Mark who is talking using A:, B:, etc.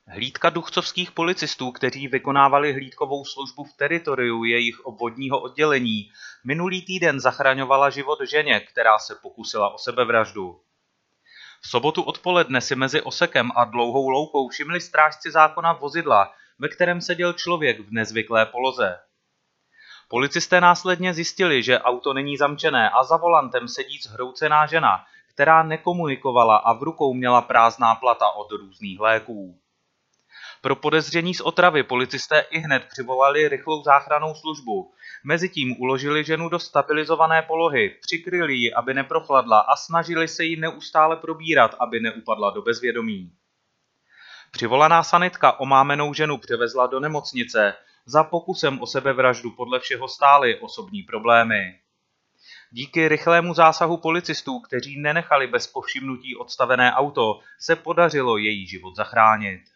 A: Hlídka duchcovských policistů, kteří vykonávali hlídkovou službu v teritoriu jejich obvodního oddělení, minulý týden zachraňovala život ženě, která se pokusila o sebevraždu. V sobotu odpoledne si mezi Osekem a Dlouhou loukou všimli strážci zákona vozidla, ve kterém seděl člověk v nezvyklé poloze. Policisté následně zjistili, že auto není zamčené a za volantem sedí zhroucená žena, která nekomunikovala a v rukou měla prázdná plata od různých léků. Pro podezření z otravy policisté ihned přivolali rychlou záchrannou službu. Mezitím uložili ženu do stabilizované polohy, přikryli ji, aby neprochladla a snažili se ji neustále probírat, aby neupadla do bezvědomí. Přivolaná sanitka omámenou ženu převezla do nemocnice. Za pokusem o sebevraždu podle všeho stály osobní problémy. Díky rychlému zásahu policistů, kteří nenechali bez povšimnutí odstavené auto, se podařilo její život zachránit.